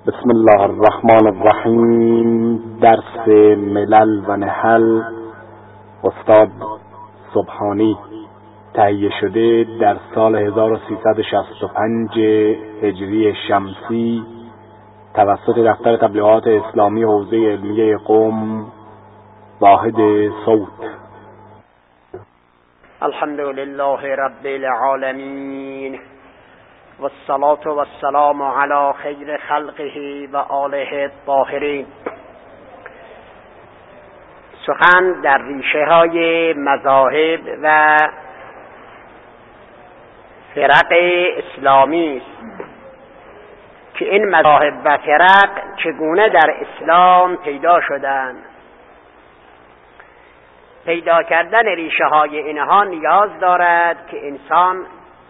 بسم الله الرحمن الرحیم. درس ملل و نحل استاد سبحانی تهیه شده در سال 1365 هجری شمسی توسط دفتر تبلیغات اسلامی حوزه علمیه قم واحد صوت. الحمد لله رب العالمین والصلاة والسلام على خیر خلقه و آله الطاهرین. سخن در ریشه های مذاهب و فرق اسلامی است که این مذاهب و فرق چگونه در اسلام پیدا شدند. پیدا کردن ریشه های اینها نیاز دارد که انسان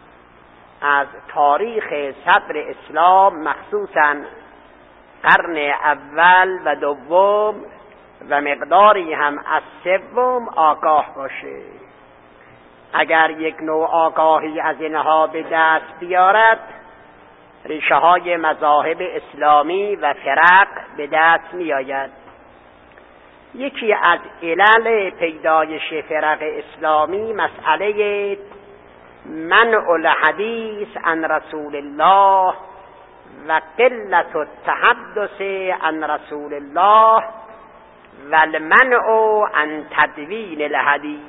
از تاریخ صدر اسلام مخصوصاً قرن اول و دوم و مقداری هم از سوم آگاه باشه. اگر یک نوع آگاهی از اینها به دست بیارد، ریشه های مذاهب اسلامی و فرق به دست می آید. یکی از علل پیدایش فرق اسلامی مسئله منع الحدیث عن رسول الله و قلت التحدث عن رسول الله و المنع عن تدوین الحدیث.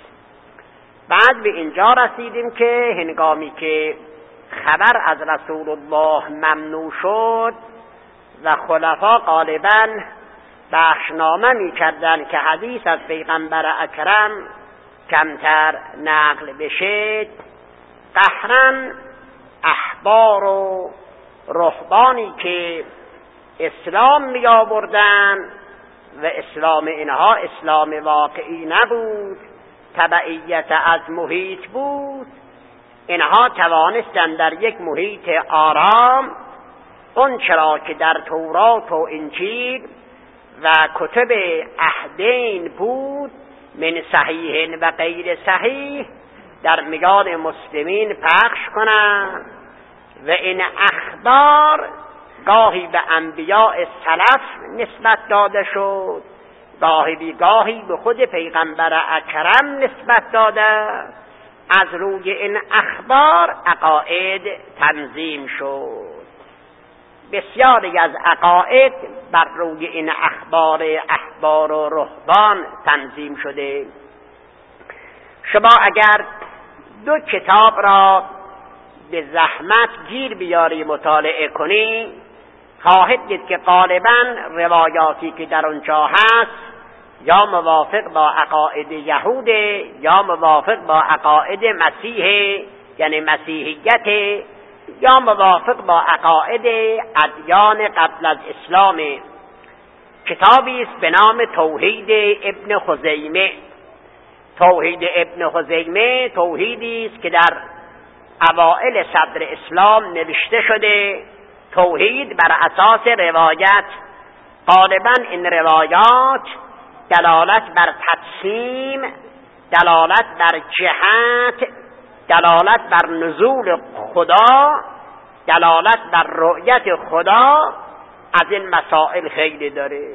بعد به اینجا رسیدیم که هنگامی که خبر از رسول الله ممنوع شد و خلفا غالباً بخشنامه می کردن که حدیث از پیغمبر اکرم کمتر نقل بشه، قهرن احبار و رهبانی که اسلام می آوردن و اسلام اینها اسلام واقعی نبود، تبعیت از محیط بود، اینها توانستن در یک محیط آرام اون چرا که در تورات و انجیل و کتب عهدین بود من صحیح و غیر صحیح در میان مسلمین پخش کنند و این اخبار گاهی به انبیاء سلف نسبت داده شد، گاهی بیگاهی به خود پیغمبر اکرم نسبت داده. از روی این اخبار عقاید تنظیم شد. بسیاری از عقاید بر روی این اخبار احبار و رهبان تنظیم شده. شما اگر دو کتاب را به زحمت گیر بیاری مطالعه کنی، خواهید دید که غالباً روایاتی که در اونجا هست یا موافق با عقاید یهود یا موافق با عقاید مسیح یعنی مسیحیت یا موافق با عقاید ادیان قبل از اسلام. کتابی است به نام توحید ابن خزیمه. توحید ابن خزیمه توحیدی است که در اوائل صدر اسلام نوشته شده. توحید بر اساس روایت. غالباً این روایات دلالت بر تقسیم، دلالت بر جهت، دلالت بر نزول خدا، دلالت بر رؤیت خدا از این مسائل خیلی داره.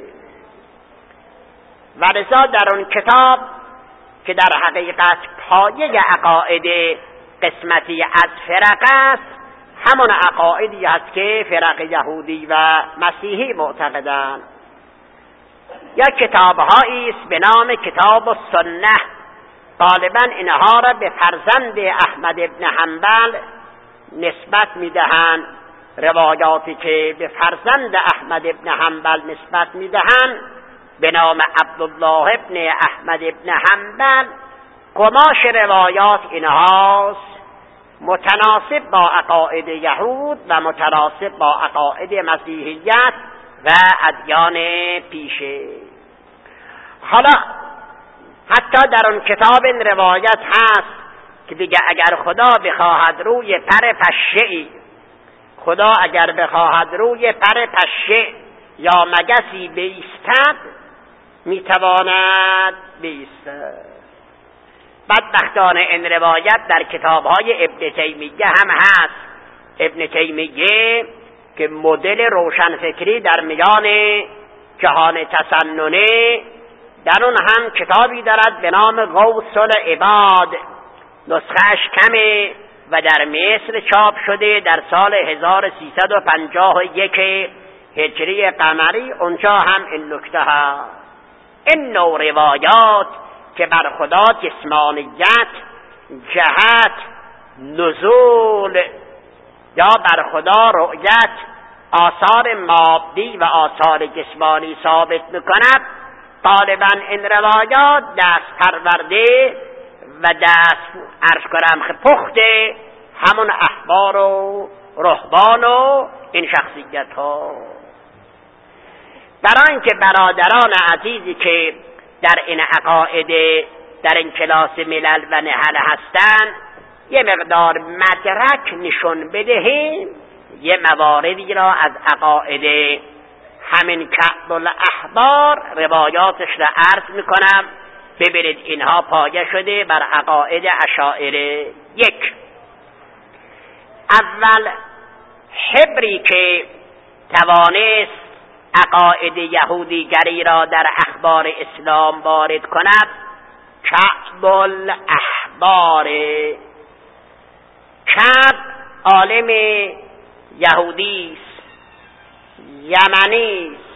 و لذا در اون کتاب که در حقیقت پایه عقاید قسمتی از فرق است، همون عقایدی است که فرق یهودی و مسیحی معتقدند. یا کتاب‌هایی است به نام کتاب السنه. غالباً اینها را به فرزند احمد ابن حنبل نسبت میدهند. روایاتی که به فرزند احمد ابن حنبل نسبت میدهند به نام عبدالله ابن احمد ابن حنبل، قماش روایات اینهاست متناسب با عقاید یهود و متناسب با عقاید مسیحیت و ادیان پیشه. حالا حتی در اون کتاب این روایت هست که دیگه اگر خدا بخواهد روی پر پشه‌ای، خدا اگر بخواهد روی پر پشه یا مگسی بایستد میتواند بایستد. بدبختانه این روایت در کتاب‌های ابن تیمیه هم هست. ابن تیمیه که مدل روشنفکری در میان جهان تسننه، در اون هم کتابی دارد به نام غوث العباد، نسخهش کمه و در مصر چاپ شده در سال 1351 هجری قمری. اونجا هم این نکته هست. این نوع روایات که بر خدا جسمانیت، جهت، نزول یا بر خدا رؤیت، آثار مادی و آثار جسمانی ثابت میکند، غالبا این روایات دست پرورده و دست پخت همون احبار و رهبان و این شخصیت ها. برای اینکه برادران عزیزی که در این عقاید در این کلاس ملل و نحل هستند یه مقدار مدرک نشون بدهیم، یه مواردی را از عقاید همین کعب الاحبار روایاتش را عرض میکنم. ببینید اینها پایه شده بر عقاید اشاعره. یک، اول حبری که توانست عقاید یهودیگری را در اخبار اسلام وارد کند کعب الاحبار. کعب عالم یهودی است، یمنی است،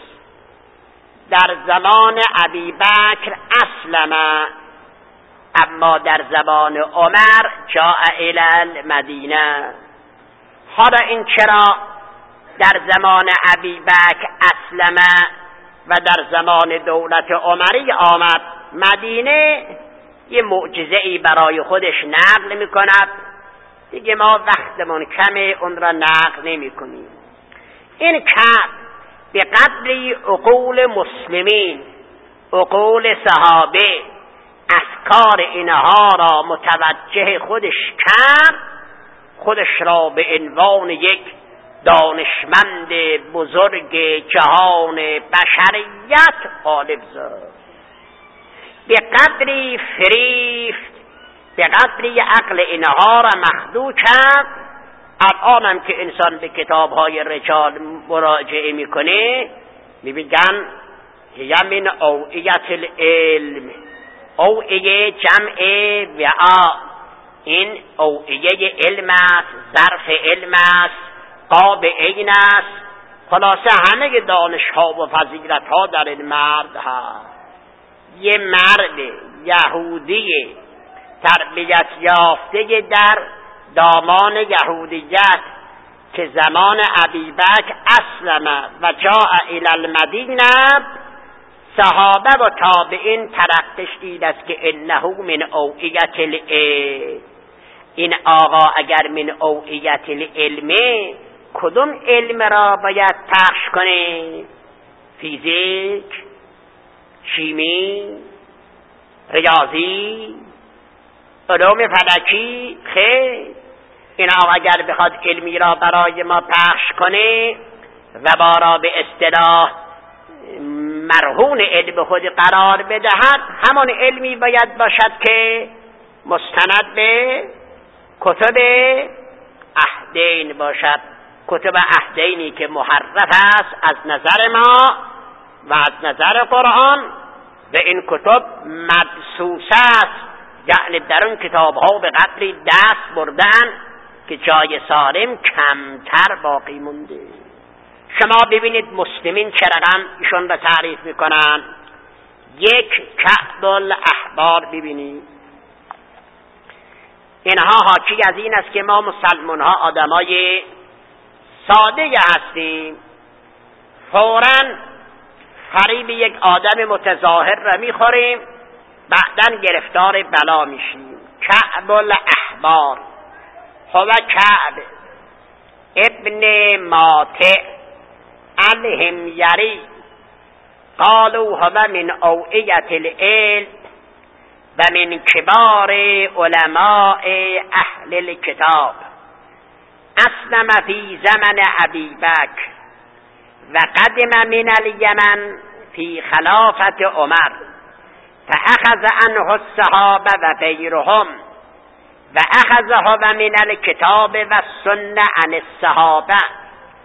در زمان ابی بکر اسلم، اما در زمان عمر جاء الی المدینه. حالا این چرا در زمان ابی بکر اسلم و در زمان دولت عمری آمد مدینه؟ یه معجزه‌ای برای خودش نقل میکند دیگه، ما وقتمون کمه اون را نقل نمیکنیم. این کعب به قدری عقول مسلمین، عقول صحابه، افکار اینها را متوجه خودش کرد، خودش را به عنوان یک دانشمند بزرگ جهان بشریت غالب زد. به قدری فریفت، به قدری عقل اینها را مخدوع کرد. الان هم که انسان به کتاب‌های رجال مراجعه میکنه میبینن یمن اوعیت العلم، اوعیه جمع وعا، این اوعیه علم است، ظرف علم است، قاب عین است. خلاصه همه دانش‌ها و فضیلت‌ها در این مرد هست. یه مرد یهودی تربیت یافته در دامان یهودیت که زمان ابی بکر اسلم و جاء الی المدینه، صحابه و تابعین ترقش دید است که انه من اوعیت العلم. این آقا اگر من اوعیت العلم، کدوم علم را باید پخش کنه؟ فیزیک، شیمی، ریاضی، علوم فلکی؟ خیر، این آقا اگر بخواد علمی را برای ما پخش کنه و ما را به اصطلاح مرهون علم خود قرار بدهد، همان علمی باید باشد که مستند به کتب عهدین باشد، کتب عهدینی که محرف است از نظر ما و از نظر قرآن، و این کتب مدسوس است، یعنی در اون کتاب ها به قدری دست بردن که جای سالم کمتر باقی مونده. شما ببینید مسلمین چه رقم ایشون را تعریف میکنن. یک، کعب الاحبار ببینید، اینها حاکی از این است که ما مسلمان ها آدمای ساده هستیم، فوراً فریب یک آدم متظاهر را میخوریم، بعداً گرفتار بلا میشیم. کعب الاحبار هو کعب ابن ماطع الحميري قالوا هو من اوعية العلم و من کبار علماء اهل الكتاب، اسلم في زمن ابي بکر و قدم من اليمن في خلافة عمر فأخذ عنه الصحابة و غيرهم و اخذه من الكتاب و السنة عن الصحابة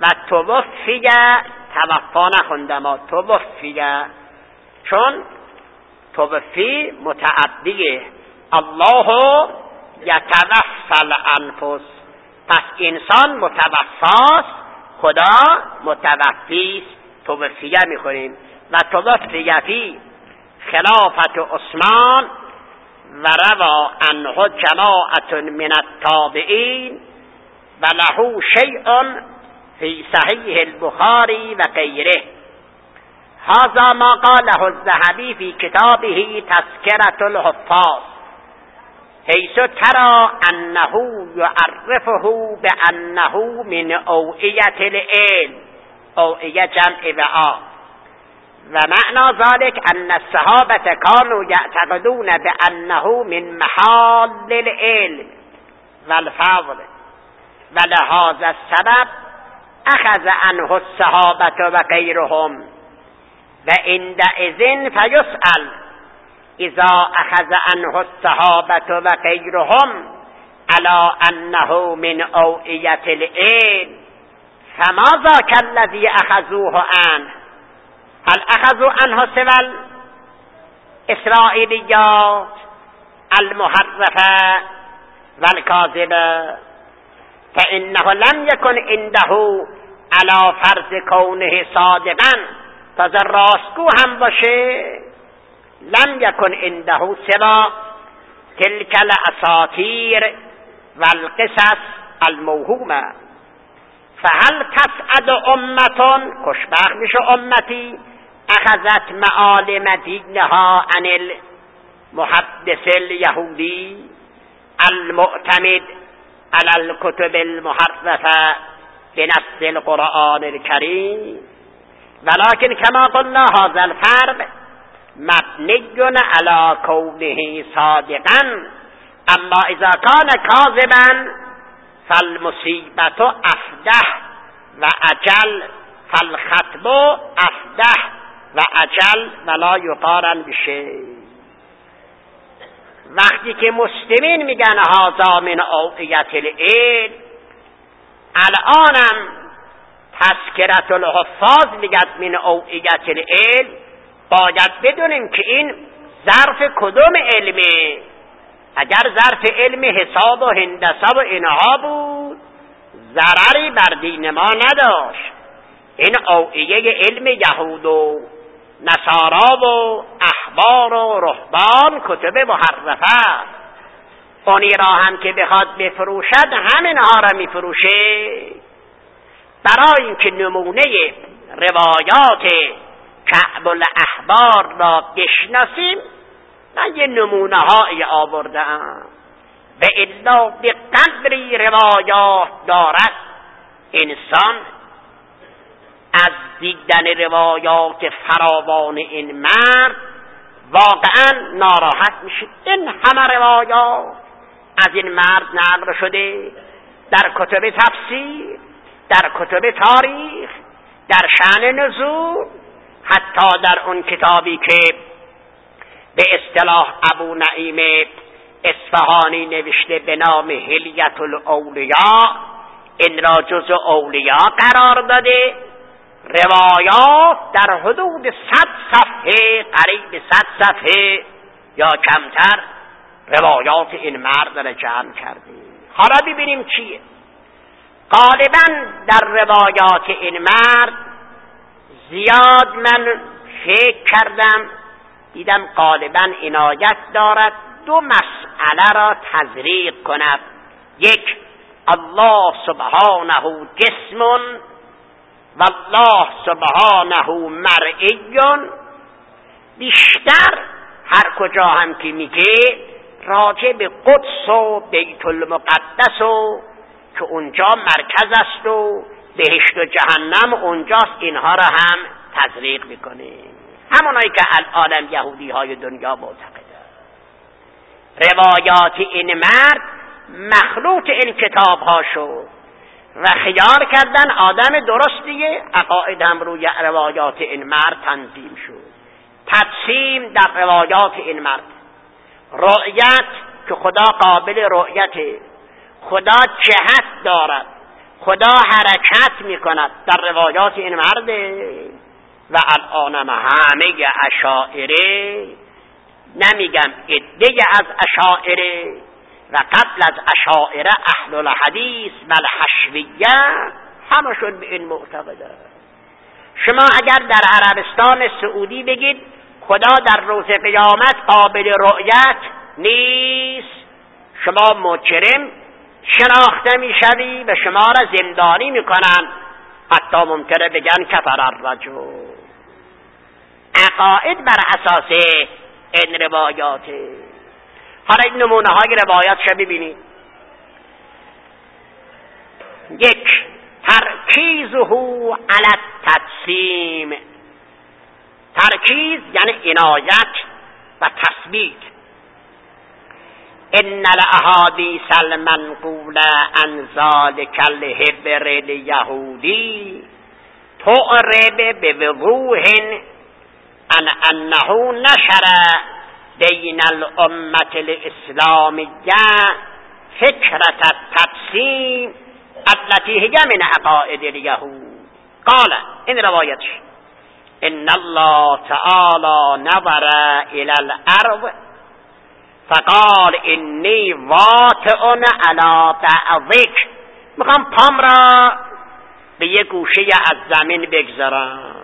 و توفی، توفا نخوندم، توفی، چون توفی متعدیه. الله یتوفی الانفس، پس انسان متوفاست، خدا متوفیست. توفیه میخوریم. و توفی فی خلافت عثمان و روا عنه جماعة من التابعین و له شیء فی صحیح البخاری و غیره. هذا ما قاله الذهبی فی کتابه تذکرة الحفاظ، حیث ترى انه یعرفه بانه من اوعیة العلم، اوعیه جمع وعاء، و معنى ذلك ان الصحابة كانوا يعتقدون بانه من محال العلم والفضل، ولهذا السبب اخذ عنه الصحابة وغيرهم، وعندئذ فيسأل اذا اخذ عنه الصحابة وغيرهم على انه من اوعية العلم فماذا كالذي اخذوه عنه؟ هل اخذوا عنه سوى الاسرائيليات المحرفة والكاذبة؟ فانه لم يكن عنده على فرض كونه صادقا، تازه راستگو هم باشه، لم يكن عنده سوى تلك الاساطير والقصص الموهومة. فهل تسعد امة، خوشبخت میشه امتی، اخذت معالم دینها عن المحدث اليهودي المعتمد على الكتب المحرفة بنص القرآن الكريم؟ ولكن كما قلنا هذا الفرق مبني على كونه صادقا، اما اذا كان كاذبا فالمصيبة افده و اجل، فالخطب افده و اجل ولا یقارن بشیء. وقتی که مسلمین میگن هذا من اوعیة العلم، الانم تذکرة الحفاظ میگد من اوعیة العلم، باید بدونیم که این ظرف کدوم علمه. اگر ظرف علم حساب و هندسه و اینها بود ضرری بر دین ما نداشت. این اوعیه علم یهود و نصارا و احبار و رهبان کتب محرفه، اونی را هم که بخواد بفروشد همینها را میفروشه. برای اینکه نمونه روایات کعب الاحبار را بشناسیم من یه نمونه هایی آوردم. به الا به قدری روایات دارد انسان از دیدن روایات فراوان این مرد واقعا ناراحت میشه. این همه روایات از این مرد نقل شده در کتب تفسیر، در کتب تاریخ، در شأن نزول، حتی در اون کتابی که به اصطلاح ابو نعیم اصفهانی نوشته به نام حلیة الاولیاء، این را جزء اولیاء قرار داده. روایات در حدود 100 صفحه، قریب 100 صفحه یا کمتر روایات این مرد را جمع کرده. حالا ببینیم چیه. غالبا در روایات این مرد زیاد من فکر کردم دیدم غالبا عنایت دارد دو مسئله را تزریق کند. یک، الله سبحانه جسم و الله سبحانه مرئی. بیشتر هر کجا هم که میگه راجع به قدس و بیت المقدس و که اونجا مرکز است و بهشت و جهنم اونجاست، اینها را هم تزریق میکنه. همونایی که الان یهودی های دنیا معتقدند. روایات این مرد مخلوط این کتاب ها شد و خیال کردن آدم درستیه، عقاید هم روی روایات این مرد تنظیم شد. تقسیم در روایات این مرد. رؤیت که خدا قابل رؤیته، خدا جهت دارد، خدا حرکت میکند در روایات این مرده و الانم همه اشاعره، نمیگم عده از اشاعره و قبل از اشاعره اهل الحدیث بل حشویه، همشون به این معتقده. شما اگر در عربستان سعودی بگید خدا در روز قیامت قابل رؤیت نیست، شما مجرم شناخته میشوی و شما را زندانی میکنن، حتی ممکنه بگن کفر الرجل. عقاید بر اساس این روایاته. حالا این نمونه های روایاتش ببینید. یک، ترکیزه علی التقسیم. ترکیز یعنی عنایت و تثبیت. ان الاحادیث المنقوله عن ذلک الهبر الیهودی تعرب بوضوح عن انه نشر بین الامه الاسلامیه فکرة التقسیم التي هي من عقائد اليهود. قال این روایتش ان الله تعالی نظر الى الارض فقال انی واطئ علی بعضک، میخوام پام را به یک گوشه از زمین بگذارم.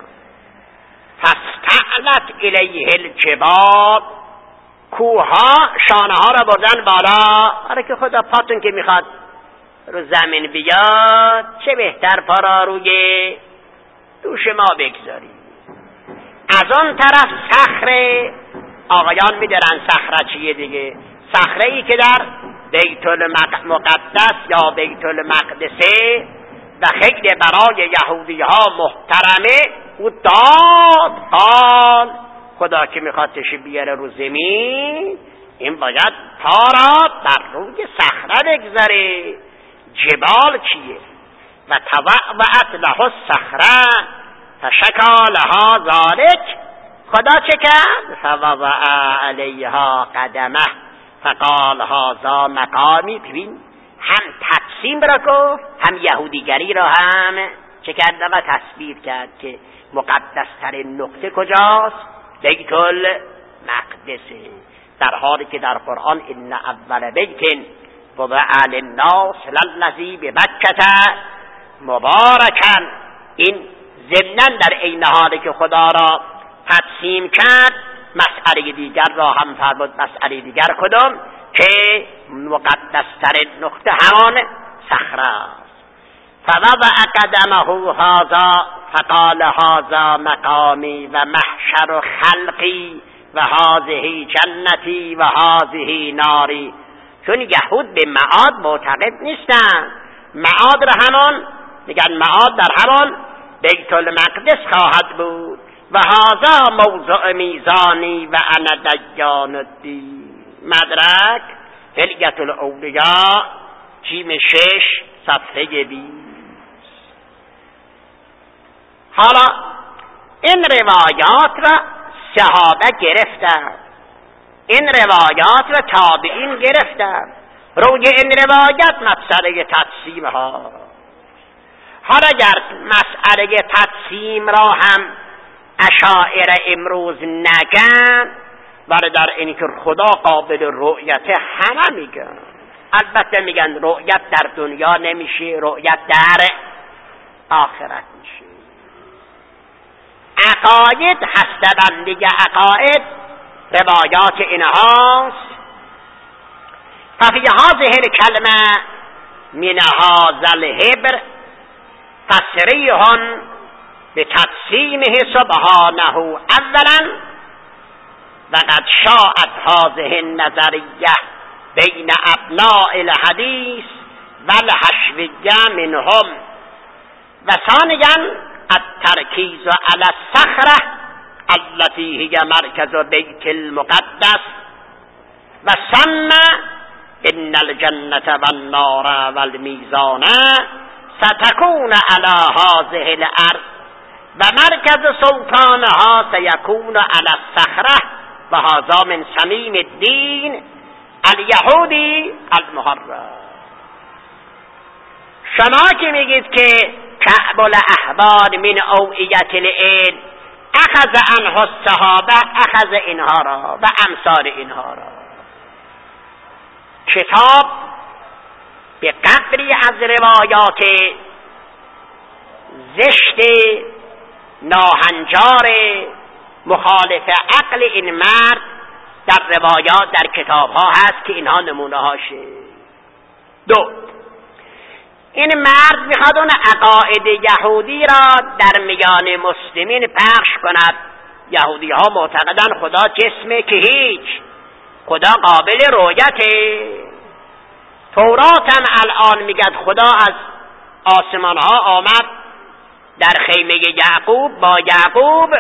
فاستعلت الیه الجبال، کوها شانه ها را بردن بالا. آره که خدا پاتون که میخواد رو زمین بیاد، چه بهتر پا را روی دوش ما بگذاری. از آن طرف صخره، آقایان میدارن صخره چیه دیگه، صخره ای که در بیت المقدس یا بیت المقدسه و خیلی برای یهودی ها محترمه، او داد قال خدا که میخواد تشی بیاره رو زمین، این باید پا را بر روی صخره بگذاره. جبال چیه؟ و توعوعت له الصخره فشکا لها ذلک، خدا چه کرد؟ فوضع علیها قدمه فقال هذا مقامی. ببین، هم تقسیم را گفت، هم یهودیگری را هم چه کرد و تثبیت کرد که مقدسترین نقطه کجاست؟ بیت المقدسه. در حالی که در قرآن ان اول بیت وضع للناس للذی ببکة مبارکا، این ضمناً در این حالی که خدا را تقسیم کرد، مسئله دیگر را هم فرمود. مسئله دیگر کدام؟ که مقدسترین نقطه همان صخره است. فوضع قدمه هذا فقال هذا مقامی و محشر خلقی و هذه جنتی و هذه ناری. چون یهود به معاد معتقد نیستن، معاد را همان میگن معاد در همان بیت المقدس خواهد بود. و هذا موضع میزانی و انا دیان الدین. مدرک حلیت الاولیاء جیم 6 صفحه 20. حالا این روایات را صحابه گرفتند، این روایات را تابعین گرفتند. روی این روایت مسئله تقسیم ها. حالا اگر مسئله تقسیم را هم اشاعره امروز نگن، ولی در این که خدا قابل رؤیت همه میگن. البته میگن رؤیت در دنیا نمیشه، رؤیت در آخرت میشه. عقاید هسته‌بندی عقاید روایات اینهاست. ففی هذه الکلمه من هذا الهبر تصریح بتقسیمه سبحانه اولا و قد شاءت هذه النظریه بین ابناء الحدیث و الحشویه منهم و ثانیا الترکیز علی الصخره التي هي مرکز بیت المقدس و ثم ان الجنة والنار والمیزان ستكون على هذه الارض و مرکز سلطانها سيكون على الصخره و هذا من صمیم الدین الیهودی المحرف. شما که میگید که کعب الاحبار من اوعیت العلم اخذ عنه الصحابه، اخذ اینها را و امثال اینها را. کتاب به قدری از روایات زشت ناهنجار مخالف عقل این مرد در روایات در کتاب ها هست که اینها نمونه هاشه. دو، این مرد میخواد اون عقاید یهودی را در میان مسلمین پخش کند. یهودی ها معتقدن خدا جسمه که هیچ، خدا قابل رؤیته. تورات هم الان میگد خدا از آسمان ها آمد در خیمه یعقوب با یعقوب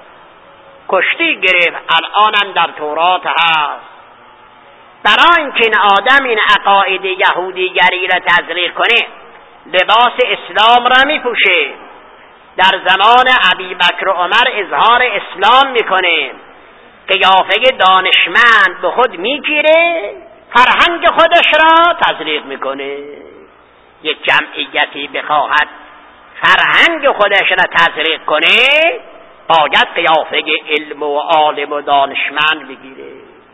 کشتی گرفت، الان هم در تورات هست. برای اینکه این آدم این عقاید یهودیگری را تزریق کنه لباس اسلام را میپوشه، در زمان ابی بکر و عمر اظهار اسلام میکنه، قیافه دانشمند به خود میگیره، فرهنگ خودش را تزریق میکنه. یک جمعیتی بخواهد فرهنگ خودش را تزریق کنه باید قیافه علم و عالم و دانشمند بگیره.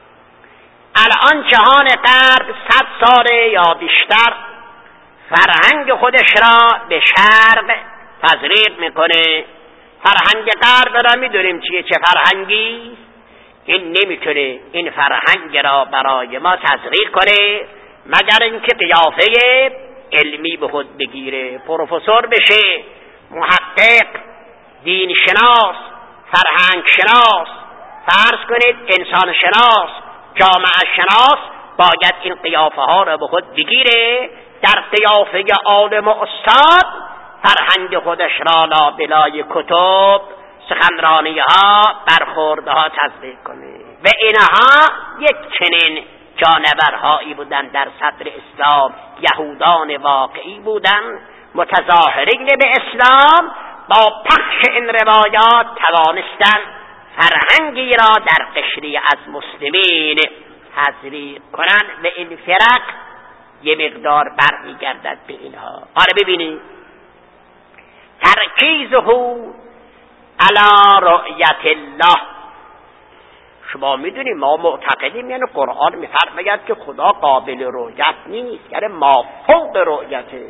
الان جهان غرب 100 ساله یا بیشتر فرهنگ خودش را به شرق تزریق میکنه. فرهنگ غرب را میدونیم چیه، چه فرهنگی. این نمیتونه این فرهنگ را برای ما تزریق کنه مگر اینکه قیافه علمی به خود بگیره، پروفسور بشه، محقق، دین شناس، فرهنگ شناس، فرض کنید انسان شناس، جامعه شناس، باید این قیافه ها را به خود بگیره، در قیافه عالم و استاد فرهنگ خودش را لابلای کتب، سخنرانی ها، برخورده ها تزریق کنه. و اینها یک چنین جانورهایی بودن در صدر اسلام، یهودان واقعی بودن، متظاهرین به اسلام، با پخش این روایات توانستن فرهنگی را در قشری از مسلمین تزریق کنند و این فرق یه مقدار برمیگردد به اینها. آره ببینید، ترکیزه علی رؤیت الله. شما میدونید ما معتقدیم یعنی قرآن میفرماید که خدا قابل رؤیت نیست، یعنی ما فوق رؤیته.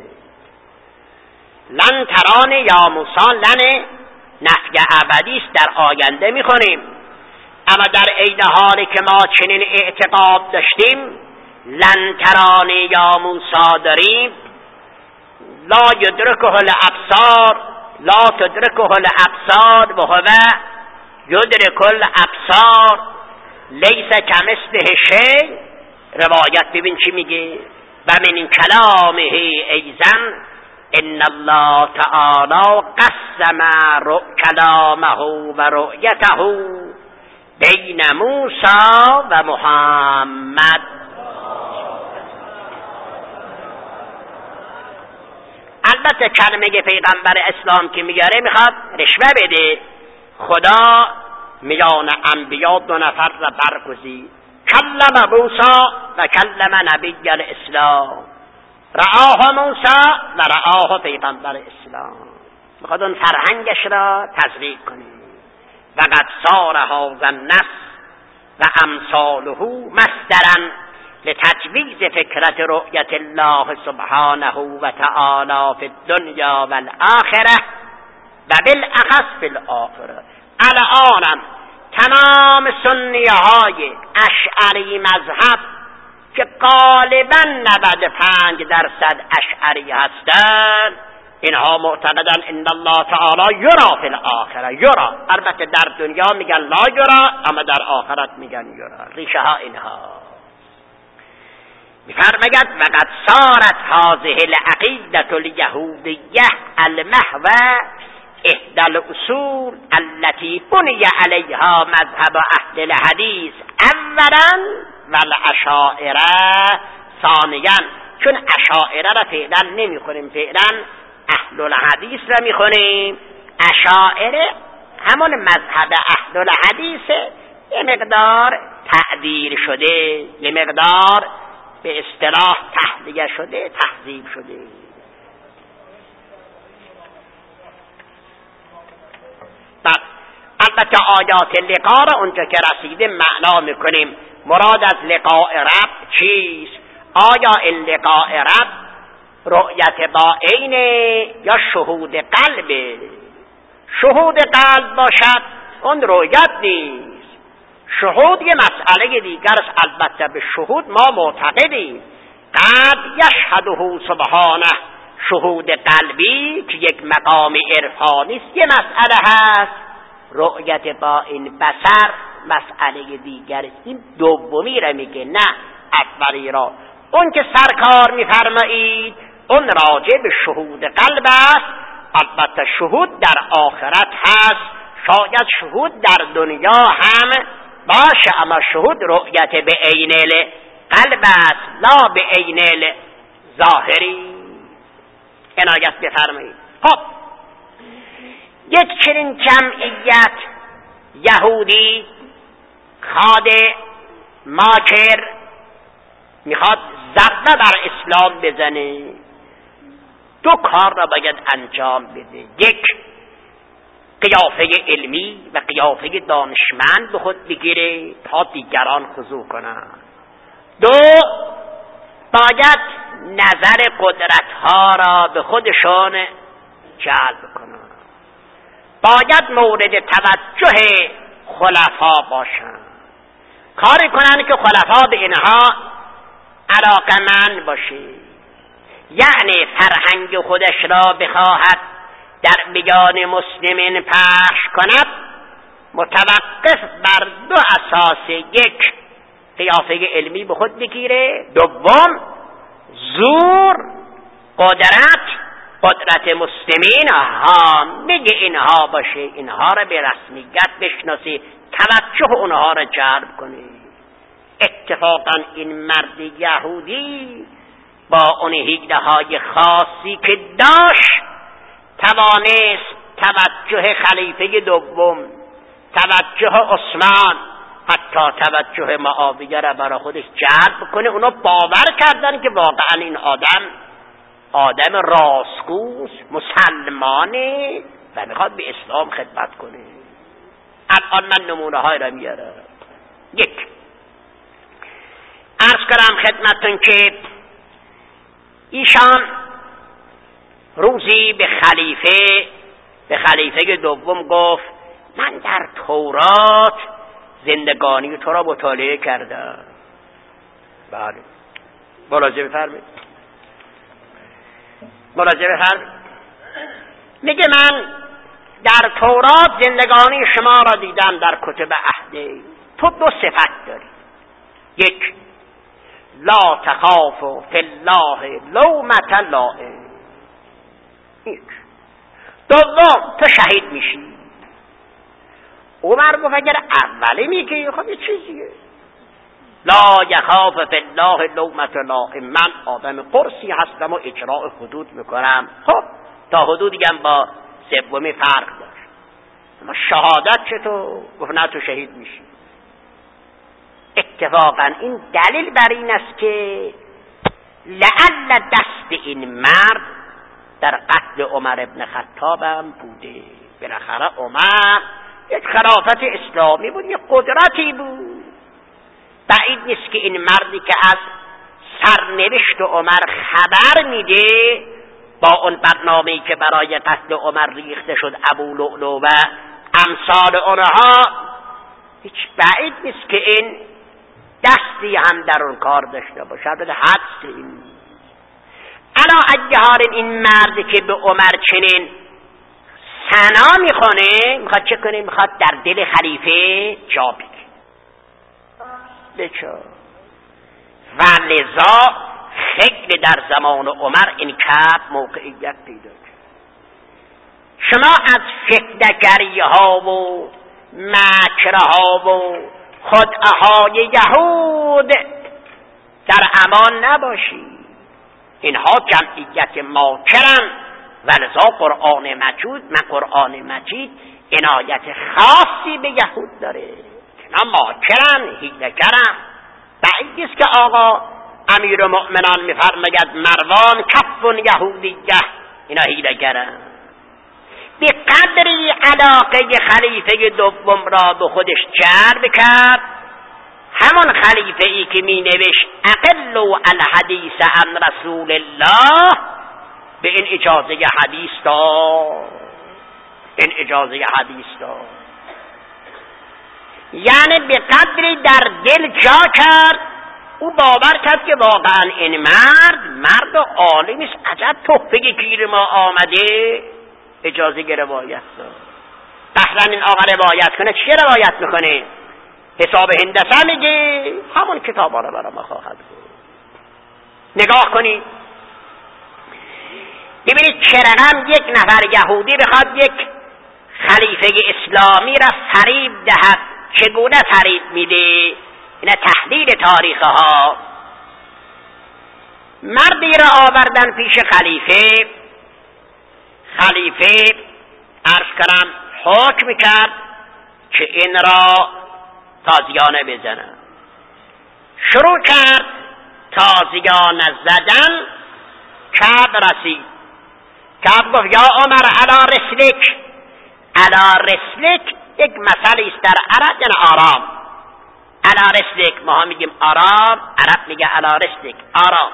لن ترانی یا موسی، لن نفی ابدی است، در آینده میخونیم. اما در عین حالی که ما چنین اعتقاد داشتیم لن ترانی یا موسی داریم، لا یدرکه الابصار، لا تدرکه الابصار و هو یدرک الابصار، لیس کمثله شیء. روایت ببین چی میگه، و من کلامه ایضا ان الله تعالی قسم کلامه و رؤیته بین موسی و محمد. البته کلمه پیغمبر اسلام که میاره میخواد رشوه بده. خدا میان انبیا 2 نفر را برگزید، کلم موسی و کلم نبی الاسلام، رآه موسی و رآه پیغمبر اسلام. میخواد اون فرهنگش را تزریق کنه. و قد صار هذا النص و امثاله مصدرا لتجویز فکرت رؤیت الله سبحانه و تعالی فی الدنیا و الاخره و بالاخص فی الاخره. الان تمام سنیه های اشعری مذهب که غالبا 95% اشعری هستند، اینها معتقدن ان الله تعالی یرا فی الاخره. یرا، البته در دنیا میگن لا یرا، اما در آخرت میگن یرا. ریشه ها اینها. میفرماید وقد صارت هذه العقیدة الیهودیه المحو احدى الاصول التي بني عليها مذهب اهل الحديث اولا والاشاعره ثانیا. چون اشاعره را فعلا نمیخونیم، فعلا اهل الحدیث را میخونیم. اشاعره همون مذهب اهل الحدیث، یه مقدار تعدیل شده، یه مقدار به اصطلاح تحلیه شده، تهذیب شده. حتی آیات لقا را اونجا که رسیده معنا میکنیم. مراد از لقاء رب چیست؟ آیا این لقاء رب رؤیت با عین یا شهود قلبه؟ شهود قلب باشد اون رؤیت نیست. شهود یه مسئله دیگر است. البته به شهود ما معتقدیم. قد یشهده سبحانه، شهود قلبی که یک مقام عرفانی است یه مسئله هست. رؤیت با این بصر مسئله دیگر است. این دومی را میگه، نه اولی را. اون که سرکار میفرمایید اون راجع به شهود قلب است. البته شهود در آخرت هست، شاید شهود در دنیا هم باشه، اما شهود رؤیت به عین قلب است، لا به عین ظاهری. عنایت بفرمایید. خب یک چنین جمعیت یهودی خاده ماکر میخواد ضربه بر اسلام بزنه. دو کار را باید انجام بده. یک، قیافه علمی و قیافه دانشمند به خود بگیره تا دیگران خضوع کنند. دو، باید نظر قدرت‌ها را به خودشان جلب کنند. باید مورد توجه خلفا باشند. کاری کنند که خلفا به اینها علاقمند باشه. یعنی فرهنگ خودش را بخواهد در میان مسلمین پخش کند، متوقف بر دو اساس: یک، قیافه علمی به خود بگیره. دوم، زور، قدرت مسلمین میگه اینها باشه، اینها را به رسمیت بشناسی، توجه اونها را جلب کنی. اتفاقا این مرد یهودی با اون حیله‌های خاصی که داشت توانست توجه خلیفه دوم، توجه عثمان، حتی توجه معاویه را برای خودش جلب کنه. اونا باور کردن که واقعا این آدم راستگوست، مسلمانه و میخواد به اسلام خدمت کنه. الان من نمونه های را میارم. یک، عرض کنم خدمتتون که ایشان روزی به خلیفه دوم گفت من در تورات زندگانی تو را مطالعه کردم. بله، ملاحظه بفرمایید. میگه من در تورات زندگانی شما را دیدم در کتب عهد. تو دو صفت داری: یک، لا تخاف فی الله لومة لائم. یک. دوم، تو شهید میشی. عمر گفت اگر اولی میگی خب یه چیزیه. لا یخاف فی الله لومة لائم، من آدم قرصی هستم و اجراء حدود میکنم. خب تا حدودی هم با سومی فرق داشت. اما شهادت چطور؟ گفت نه، تو شهید میشی. اتفاقا این دلیل بر این است که لعل دست این مرد در قتل عمر ابن خطاب هم بوده. بالاخره عمر یک خلافت اسلامی بود، یک قدرتی بود. بعید نیست که این مردی که از سرنوشت عمر خبر میده، با اون برنامه‌ای که برای قتل عمر ریخته شد، ابو لؤلؤ و امثال اونها، هیچ بعید نیست که این دستی هم در اون کار داشته باشه. البته حدس این علا اجهار این مرد که به عمر چنین ثنا میخونه، میخواد چه کنه؟ میخواد در دل خلیفه جا بگیره. و لذا خیلی در زمان عمر این کار موقعیت پیدا کرد. شما از فتنه‌گری ها و مکرها و خدعه‌های یهود در امان نباشید. اینها جمعیت ماکرن و لذا قرآن مجید عنایت خاصی به یهود داره. اینا ماکرن، حیله‌گرن. بعید نیست که آقا امیرالمؤمنان میفرماید مروان کف یهودیه، اینا حیله‌گرن. به قدری علاقه خلیفه دوم را به خودش جلب کرد، همون خلیفه ای که می نوشت اقلوا الحدیث عن رسول الله، به این اجازه حدیث داد. یعنی به قدری در دل جا کرد، او باور کرد که واقعا این مرد عالمی است، عجب تحفه گیر ما آمده، اجازه روایت داد. قهرن این آقا روایت کنه، چی روایت میکنه؟ حساب هندسه میگه، همون کتابا رو برای ما خواهد بود. نگاه کنید ببینید چه رقم یک نفر یهودی بخواد یک خلیفه اسلامی را فریب دهد، چگونه فریب میده. اینا تحلیل تاریخ ها. مردی را آوردن پیش خلیفه عرض کردم حکم کرد که این را تازیانه بزنن. شروع کرد تازیانه زدن. کعب رسید. کعب گفت یا عمر علی رسلک. علی رسلک یک مسئله است در عرب، یعنی آرام. علی رسلک، ما میگیم آرام، عرب میگه علی رسلک آرام.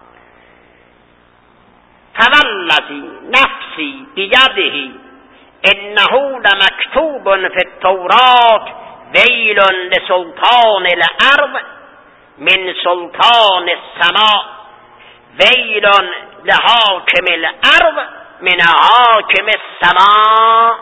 فوالذی نفسی بیده انه لمکتوب فی التوراة ویل لسلطان الارض من سلطان السماء ویل لحاکم الارض من حاکم السماء.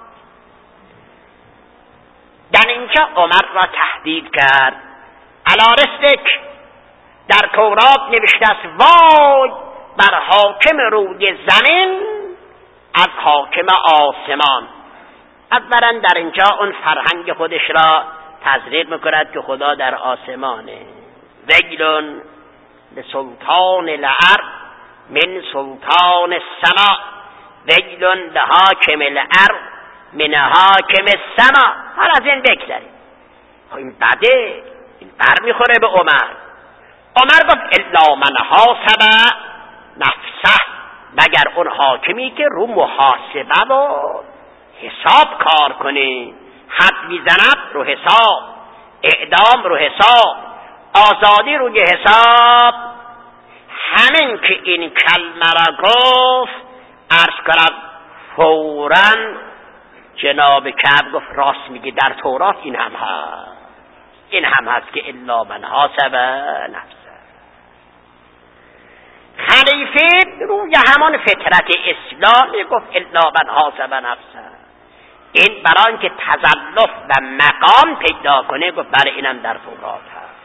در اینجا عمر را تهدید کرد. علی رسلک، در تورات نوشته است وای بر حاکم روی زمین از حاکم آسمان. اولا در اینجا اون فرهنگ خودش را تزریق میکند که خدا در آسمانه. ویل لسلطان الارض من سلطان السماء ویل لحاکم الارض من حاکم السماء. حالا از این بگذاریم. این بده، این بر میخوره به عمر. عمر گفت الا من حاسب نفسه، مگر اون حاکمی که رو محاسبه و حساب کار کنه. حد میزند رو حساب، اعدام رو حساب، آزادی روی حساب. همین که این کلمه را گفت عرض کنم فوراً جناب کعب گفت راست میگه، در تورات این هم هست که الا من حاسب نفسه. خلیفه روی همان فطرت اسلامی گفت الا من حاسب نفسه. این برای اینکه تزلف و مقام پیدا کنه گفت بله اینم در تورات هست.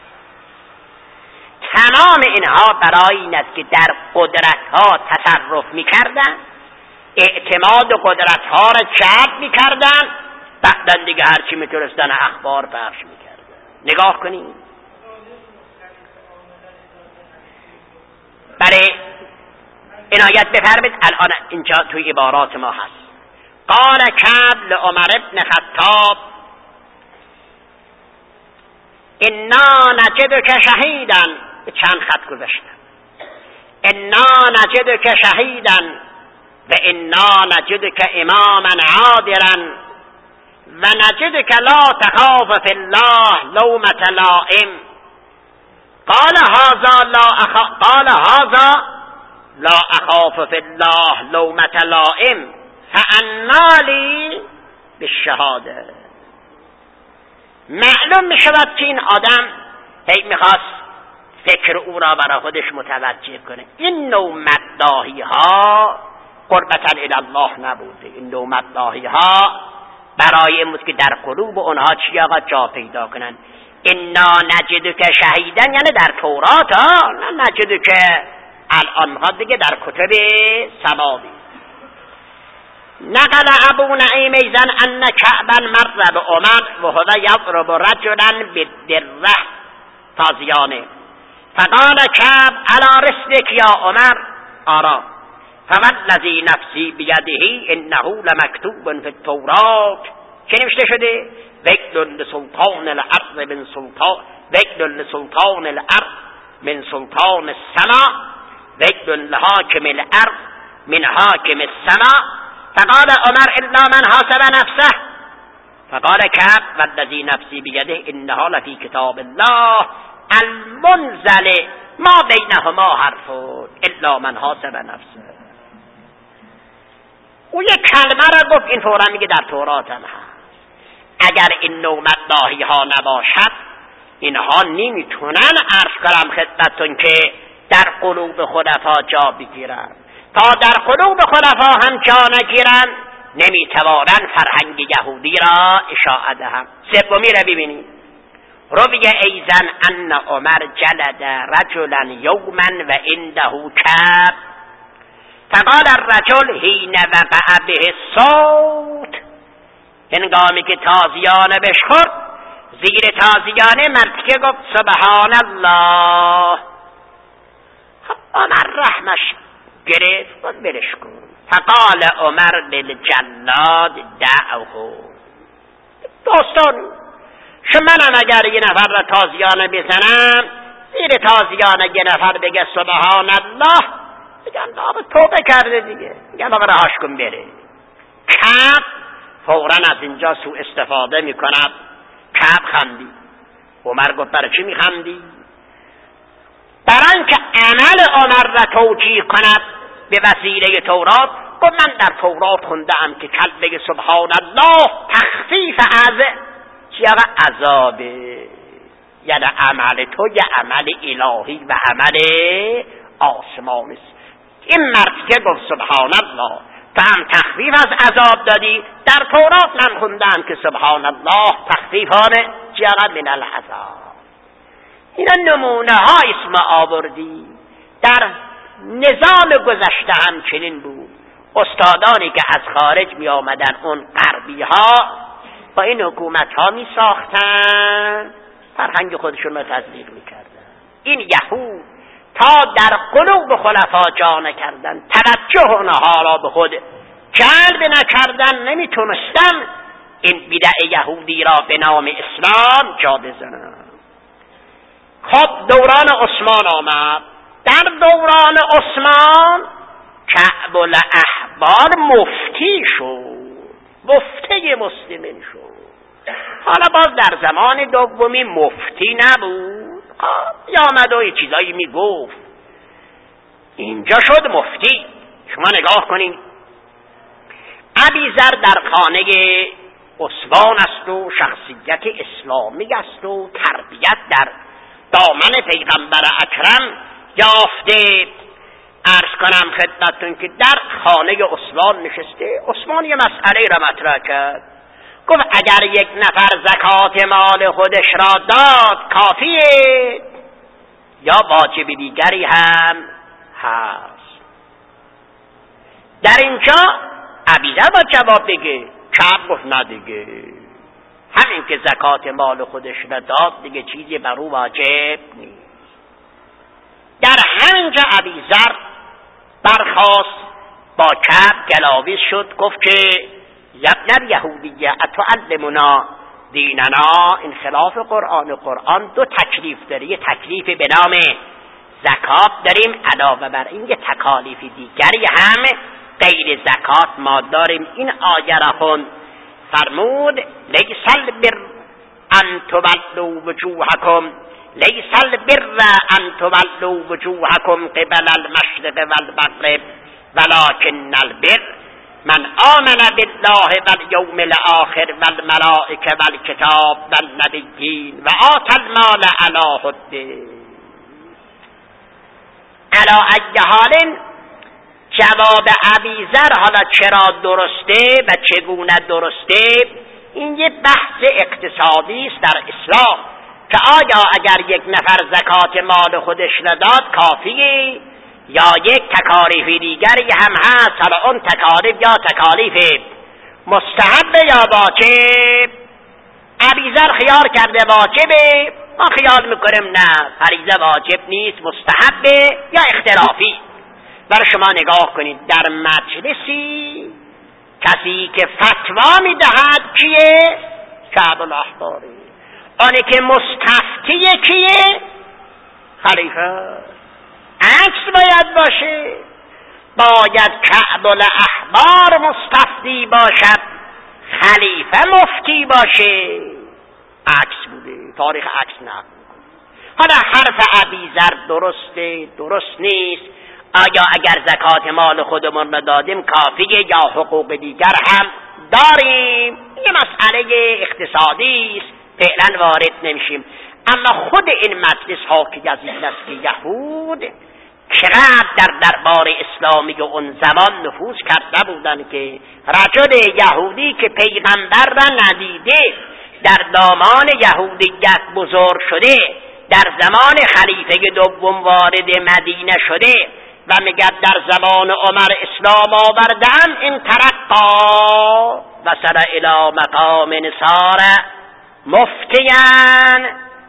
تمام اینها برای این است که در قدرت ها تصرف میکردن، اعتماد قدرت ها را جلب میکردن، بعدن دیگه هرچی میتونستن اخبار پخش میکردن. نگاه کنید. بله عنایت بفرمید. الان اینجا توی عبارات ما هست. قال کعب لعمر ابن خطاب انا نجدک شهیدا. چند خط گذاشتم. انا نجدک شهیدا و انا نجدک اماما عادلا و نجدک لا تخاف فی الله لومة لائم. قال هذا لا اخاف فی الله لومة لائم فانا لی بالشهاده. معلوم می شود که این آدم هی میخواست فکر او را برای خودش متوجه کنه. این نوع مداحی ها قربتا الی الله نبوده. این نوع مداحی ها برای این بود که در قلوب اونها چی آقا جا پیدا کنن. انا نجدک شهیدن یعنی در تورات ها، نه نجدک الان میخواد دیگه در کتب سماوی. نقل ابو نعیم ایضا ان کعبا مر بعمر وهو یضرب رجلا بالدره تازیانه فقال کعب علی رسلک یا عمر آرام. فوالذی نفسی بیده انه لمکتوب فی التوراة. چه نوشته شده؟ ویل لسلطان الارض من سلطان ویل لسلطان الارض من سلطان السماء ویل لحاکم الارض من حاکم السماء فقال عمر الا من حاسب نفسه. فقال كعب والذی نفسی بیده انها لفی کتاب الله المنزل ما بینهما حرف الا من حاسب نفسه. او یک کلمه را گفت، این فورا میگه در تورات هم هست. اگر این نومت داهی ها نباشد اینها نمیتونن عرض کنم خدمتتون که در قلوب خلفا جا بگیرن. تا در قلوب خلفا هم جا نگیرن نمیتوانن فرهنگ یهودی را اشاعه دهند. سومی را ببینید. روی ایزن ان عمر جلد رجلا یوما و عنده کعب فقال الرجل حین وقع به الصوت، هنگامی که تازیانه بشخورد زیر تازیانه مردی گفت سبحان الله. عمر رحمش گرفت و برش کن. فقال عمر للجلاد دعوه. دوستان منم اگر یه نفر را تازیانه بزنم زیر تازیانه یه نفر بگه سبحان الله، بگن آقا توبه کرده دیگه، بگن آقا رهاش کن بره. کعب فوراً از اینجا سوء استفاده میکند. کعب خندی. عمر گفت برای چی میخندی؟ برای اینکه عمل عمر را توجیه کند به وسیله تورات. گفت من در تورات خوندم که کلمه سبحان الله تخفیف از عذابه، یعنی عمل تو یه عمل الهی و عمل آسمانی است. این مرد که گفت سبحان الله تو هم تخفیف از عذاب دادی، در تورات من خوندم که سبحان الله تخفیفانه من العذاب. اینا نمونه های اسم آوردی. در نظام گذشته هم چنین بود. استادانی که از خارج می آمدن، اون غربی ها با این حکومت ها می ساختن، فرهنگ خودشون رو تزریق می کردن. این یهود تا در قلوب خلفا جا نکردن، توجه اونها را به خود جلب نکردن، نمیتونستن این بدع یهودی را به نام اسلام جا بزنن. خب دوران عثمان آمد. در دوران عثمان کعب الاحبار مفتی شد، مفتی مسلمین شد. حالا باز در زمان دومی مفتی نبود، آمد و یه چیزایی میگفت، اینجا شد مفتی. شما نگاه کنید، ابیذر در خانه عثمان است و شخصیت اسلامی است و تربیت در دامن پیغمبر اکرم یافته. عرض کنم خدمتتون که در خانه عثمان نشسته. عثمان یه مسئله را مطرح کرد، گفت اگر یک نفر زکات مال خودش را داد کافیه یا واجب دیگری هم هست؟ در اینجا ابیذر با جواب بگه. کعب گفت نه دیگه، همین که زکات مال خودش را داد دیگه چیزی بر او واجب نیست. در همینجا ابیذر برخاست با کعب گلاویز شد، گفت که یبن یهودیه اتعلمنا دیننا. این خلاف قرآن. قرآن دو تکلیف داره، یه تکلیف به نام زکات داریم، علاوه بر این یه تکالیف دیگری هم غیر زکات ما داریم. این آیه را خون فرمود لیس البر ان تولوا وجوهکم، لیس البر ان تولوا وجوهکم قبل المشرق والمغرب ولكن البر من آمن بالله والیوم الاخر والملائکه والکتاب والنبیین و آتی المال علی حبه. علی ای حال جواب ابیذر حالا چرا درسته و چگونه درسته، این یه بحث اقتصادی است در اسلام که آیا اگر یک نفر زکات مال خودش نداد کافیه یا یک تکالیف دیگری هم هست. حالا اون تکالیف یا تکالیف مستحب یا واجب. ابیذر خیال کرده واجبه، ما خیال میکنیم نه، فریضه واجب نیست، مستحبه یا اختلافی. برای شما نگاه کنید در مجلسی کسی که فتوا میدهد کیه؟ کعب الاحباری. آنی که مستفتیه کیه؟ خلیفه. عکس باید باشه. باید کعب الاحبار مستفتی باشد، خلیفه مفتی باشه. عکس بوده، تاریخ عکس نقل میکنه. حالا حرف ابیذر درسته درست نیست، آیا اگر زکات مال خودمون رو دادیم کافیه یا حقوق دیگر هم داریم؟ این مسئله اقتصادی است، فعلا وارد نمیشیم. اما خود این مجلس حاکی از این است که یهود چقدر در دربار اسلامی اون زمان نفوذ کرده بودند که رجل یهودی که پیغمبر را ندیده، در دامان یهودیت بزرگ شده، در زمان خلیفه دوم وارد مدینه شده و میگه در زمان عمر اسلام آوردم، این ترقا وصل الی مقام صار مفتیان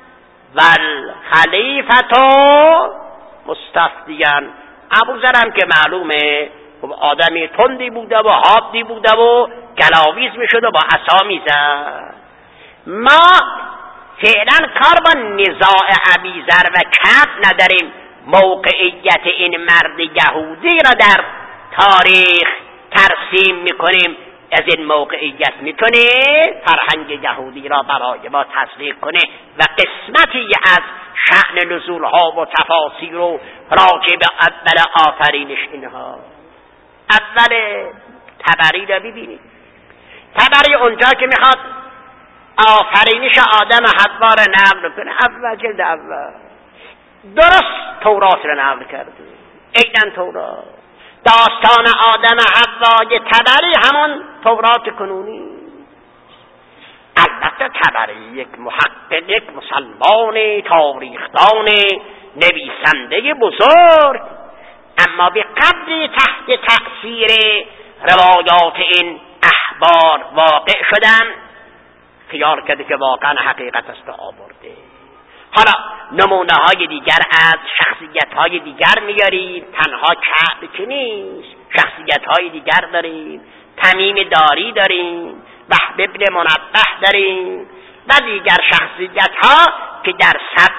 والخلیفة مستفتیان. ابوذر که معلومه آدمی تندی بوده و حادی بوده و گلاویز میشد و با عصا میزد. ما فعلا کار با نزاع ابیذر و کعب نداریم، موقعیت این مرد یهودی را در تاریخ ترسیم میکنیم. از این موقعیت میتونه فرهنگ یهودی را برای ما تصدیق کنه و قسمتی از شأن نزولها و تفاسیر و راجع به اول آفرینش اینها. اول طبری را ببینید، طبری اونجا که میخواد آفرینش آدم حوا را نقل کنه، اول جلد اول درست تورات را نقل کرده، عیناً تورات. داستان آدم حوای طبری همون تورات کنونی. البته طبری یک محقق، یک مسلمان تاریخدان، نویسنده بزرگ، اما به قدری تحت تأثیر روایات این احبار واقع شدن خیال کرده که واقعا حقیقت است آورده. حالا نمونه های دیگر از شخصیت های دیگر میاریم، تنها کعب که نیست، شخصیت های دیگر داریم، تمیم داری داریم، وهب ابن منبه داریم و دیگر شخصیت ها که در